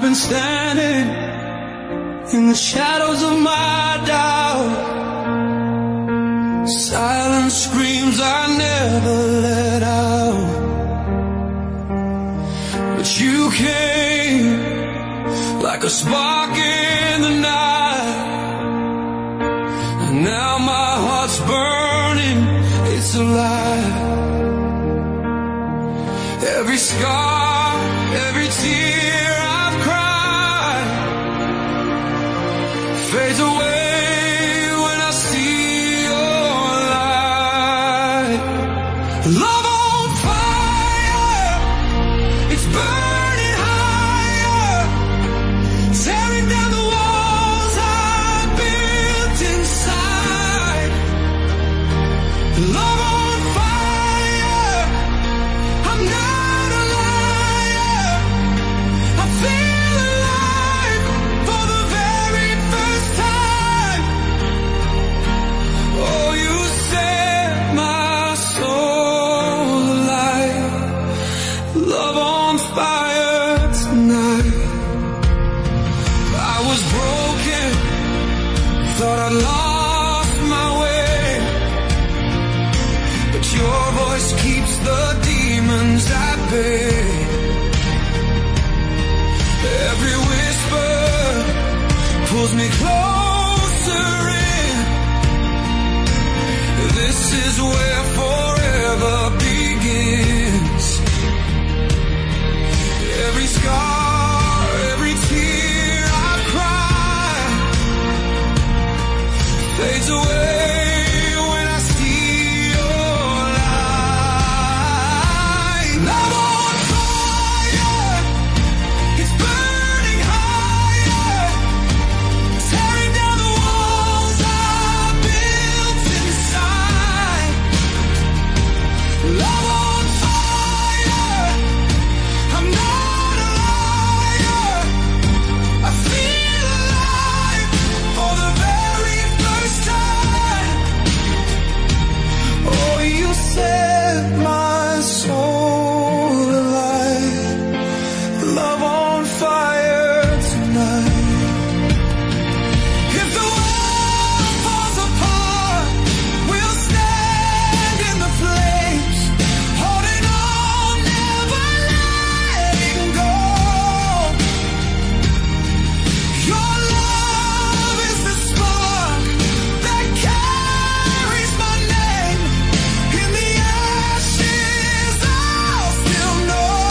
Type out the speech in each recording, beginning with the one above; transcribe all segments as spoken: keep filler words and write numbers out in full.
I've been standing in the shadows of my doubt. Silent screams I never let out. But you came like a spark in the night, and now my heart's burning, it's alive. Every scar, every tear I've cried fades away when I see your light. Love on fire, it's burning higher, tearing down the walls I built inside. Love on fire, I'm not a liar, I feel alive for the very first time. Oh, you set my soul alight. Love on fire tonight. I was broken, thought I'd lost my way, but your voice keeps the demons at bay. Every whisper pulls me closer in. This is where forever begins. Every scar, every tear I cry fades away when I see your light. Love on fire, it's burning higher, tearing down the walls I built inside. Love on fire, I'm not a liar, I feel alive for the very first time. Oh, you set my soul alight. Love on fire tonight. If the world falls apart, we'll stand in the flames, holding on, never letting go. Your love is the spark that carries my name. In the ashes, I'll still know.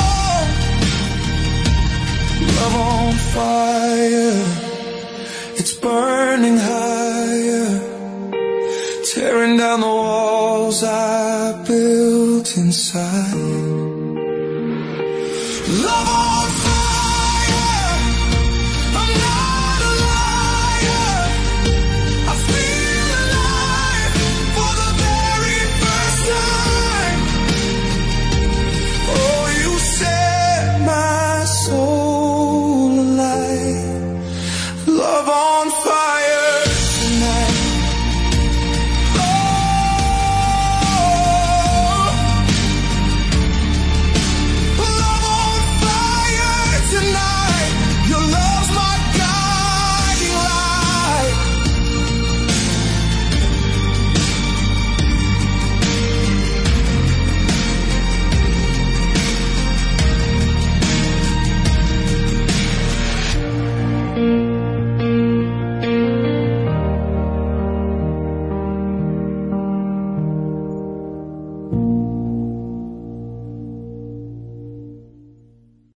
Love on fire, it's burning higher, tearing down the walls I built inside.